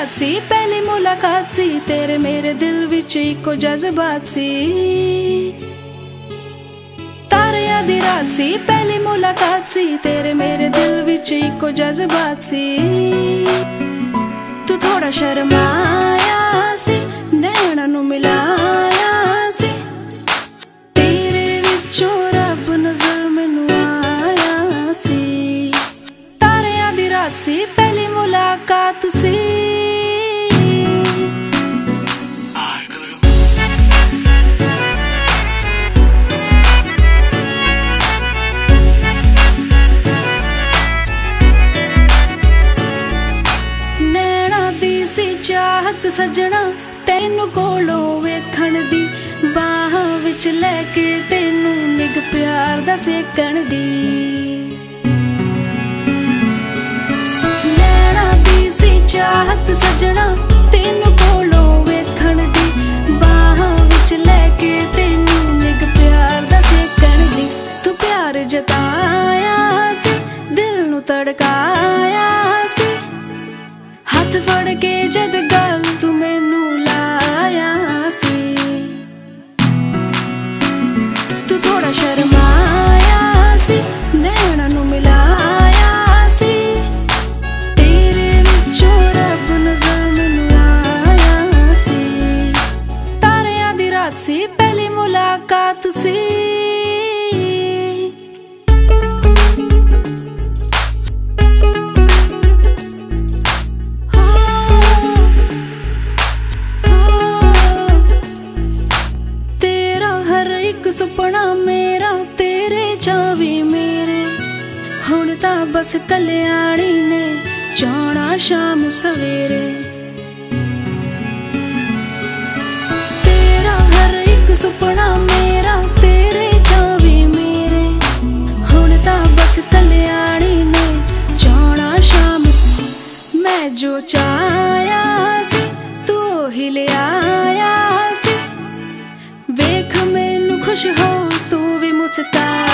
रात सी पहली मुलाकात सी, तेरे मेरे दिल विच इको जज्बात सी। तारियां दी रात सी पहली मुलाकात सी, तेरे मेरे दिल विच इको जज्बात सी। तू थोड़ा शर्माया सी, नैना नू मिलाया सी, तेरे विचों रब नजर मैनू आया सी। तारियां दी रात सी पहली मुलाकात सी। चाहत सजना तेनू कोलों वेखण दी, बाहां विच लैके तेनू निग प्यार दा सेकण दी। नैना दी सी चाहत सजना तेनू कोलों वेखण दी, बाहां विच लैके तेनू निग प्यार दा सेकण दी। तू प्यार जताया सी, दिल नू तड़काया सी, हाथ फड़ के जद गल तू मैनू लाया सी। तू थोड़ा शर्माया सी, नैना नू मिलाया सी, तेरे विचों रब नजर मैनू आया सी। तारियां दी रात सी पहली मुलाकात सी। सुपना मेरा तेरे चावी मेरे, हुण तां बस कल्याणी ने जाना शाम सवेरे। तेरा हर एक सुपना मेरा तेरे चावी मेरे, हुण तां बस कल्याणी ने जाना शाम। मैं जो चाहया सी तू ही ले आया सी, वेख मैनू खुश हो तू भी मुस्काया